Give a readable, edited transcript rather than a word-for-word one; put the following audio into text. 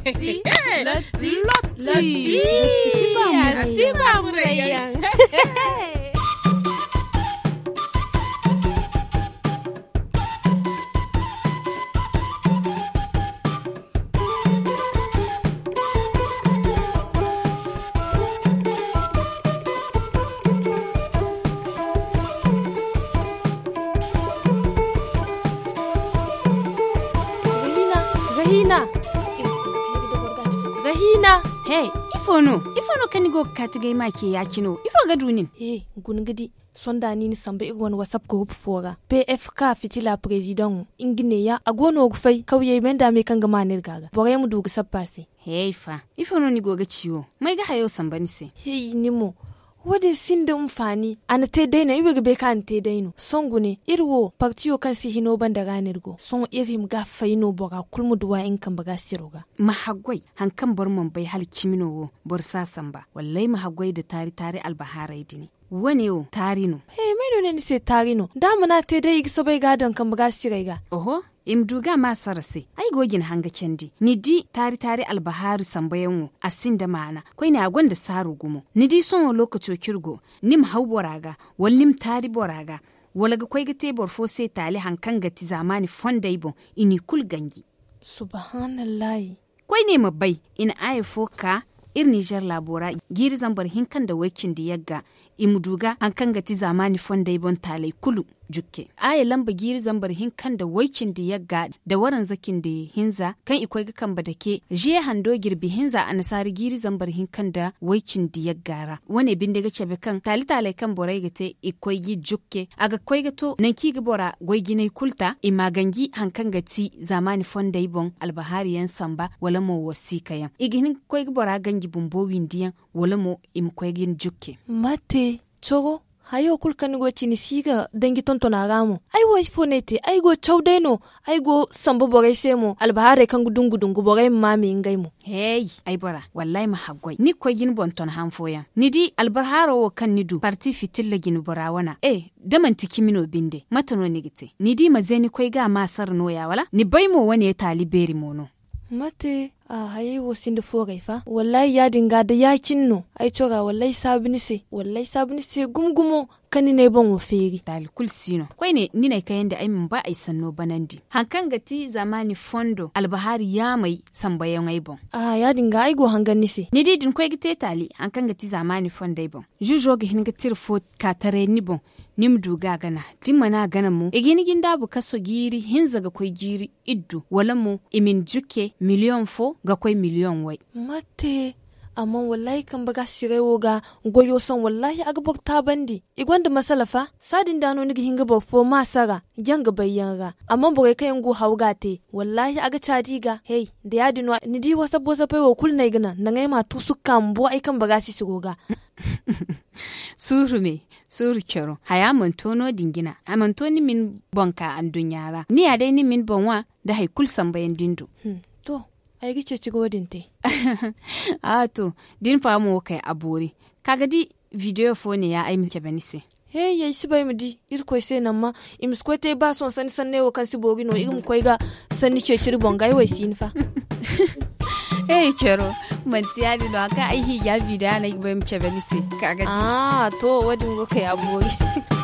Lotti. Siba murayan. Rahina. Hey, ifono kanigo katige make ya kino. Ifo ga dunin. Hey, gungidi. Sonda ni samba igwan WhatsApp group fora. PFK fitila president ingine ya agono gufai kauye menda me kanga manir gaga. Bore mu dugu sappase. Hey fa, ifono ni goga ciwo. Mai ga hayo samba ni se. Hey nimo. Wadi sinde umfani ana te daina iwe ga beka an te daino songu ne irwo partiyo kan si hino banda ganirgo son irim ga faino boga kulmu duwa in kan baga siroga mahagwai hankan bar mon bai hal kimino wo bor sasamba wallahi mahagwai da tari albaharai dini wani yo tarino mai ne ni se tarino da muna te dai igso bai gadon kan baga siraiga oho imduga ma sarase ai gogin hanga kendi ni di tari albaharu sambayanwo asinda mana koi ne agonda saru gumo ni di son lokaco kirgo nim hawboraga wallim tari boraga walaga koi ga tebor fo se tali hankan gati zamani fondaibo ini kul gangi subhanallahi koi ne mabai ina aye fo ka ir Niger labora giri zambar hinkan da wakin da yagga imduga hankan gati zamani fondaibon talai kulu jukke aya lamba giri zambar hinkan da wakin da yagga da waran zakin da hinza kan ikwai ga kan badake je hando girbi hinza a nasari giri zambar hinkan da wakin da yaggara wane bin daga cebe kan tali kan borai gate ikwai gi jukke aga kwai ga to nan ki ga bora gwai ginai kulta imagangi hankan gati zamani fondaibon albahariyan samba wala mo wasika yan iginin kwai ga bora gangi bumbo windiyan wala mo imkwai gin jukke mate chogo hayo kulkan go chini siga dangi tontona gamo ai wo fonete ai go chawdeno ai go sambo bogai semo albahare kan gudungu bogai mami ngai mo hey ai bora wallahi ma hagwai ni ko gin bonton hanfoya ni di albaharo wo kan nidu parti fitilla gin bora wana daman tikimino binde matano nigite ni di mazeni ko ga masar noya wala ni baimo wani taliberi mono mate haye wo sinde fo fa wallahi ya dinga da yakin no ai tora wallahi sabini se gumgumo kani ne bon wo feri dal kul sino koi ne ni ne kayan da ai mun ba ai sanno banandi hankan gati zamani fondo albahari ya mai sambayan ai bon ya dinga ai go hangan se ni didin koi gite tali hankan gati zamani fondo ai bon jujo ga hin gatir fo ka tare ni bon nim duga gana dimana gana mu igini dabu kaso giri hinza ga koi giri iddu wala mu imin juke miliyon fo ga koi miliyon wai mate amma wallahi kan baga sirewo ga goyo son wallahi aga bokta bandi igwanda masalafa sadin dano nigi hinga bofo masara janga bayyanga amma bogai kayan go hawga te wallahi aga chadiga hey da yadi no ni di wasa bosa pe wo kulnai gana nangai ma tusukam bo ai kan baga si sigoga suru kyaro haya mantono dingina a mantoni min bonka an dunyara ni ya dai ni min bonwa da haikul sambayan dindu to ai gice ci godin te to din famu kai abori kaga di video phone ya ai mike benise hey yayi sibai mudi irko sai nan ma imsko te ba son sani sanne wo kan sibogi no igum koi ga sani ce ciri bonga ai wai sin fa hey kyaro mantiya di no aka ai hi ya video na igbe mike benise kaga to wadin go kai abori